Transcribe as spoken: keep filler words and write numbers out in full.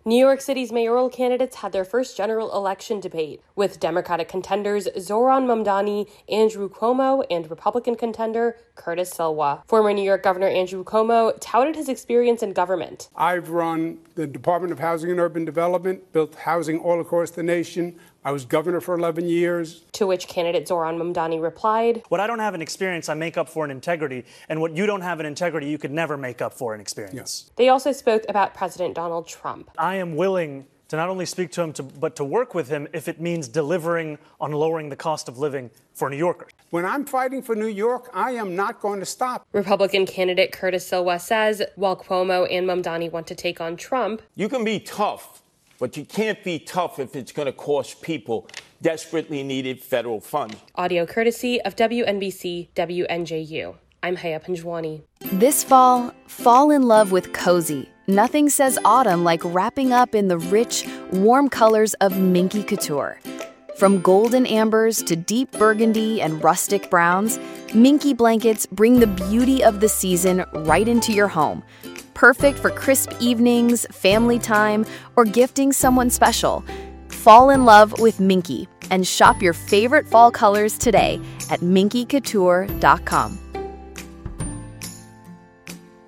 New York City's mayoral candidates had their first general election debate, with Democratic contenders Zohran Mamdani, Andrew Cuomo, and Republican contender Curtis Sliwa. Former New York Governor Andrew Cuomo touted his experience in government. I've run the Department of Housing and Urban Development, built housing all across the nation. I was governor for eleven years. To which candidate Zohran Mamdani replied, "What I don't have in experience, I make up for in integrity. And what you don't have in integrity, you could never make up for in experience." Yes. They also spoke about President Donald Trump. I am willing to not only speak to him, to, but to work with him if it means delivering on lowering the cost of living for New Yorkers. When I'm fighting for New York, I am not going to stop. Republican candidate Curtis Sliwa says while Cuomo and Mamdani want to take on Trump, you can be tough, but you can't be tough if it's going to cost people desperately needed federal funds. Audio courtesy of W N B C W N J U. I'm Haya Panjwani. This fall, fall in love with cozy. Nothing says autumn like wrapping up in the rich, warm colors of Minky Couture. From golden ambers to deep burgundy and rustic browns, Minky blankets bring the beauty of the season right into your home. Perfect for crisp evenings, family time, or gifting someone special. Fall in love with Minky and shop your favorite fall colors today at minky couture dot com.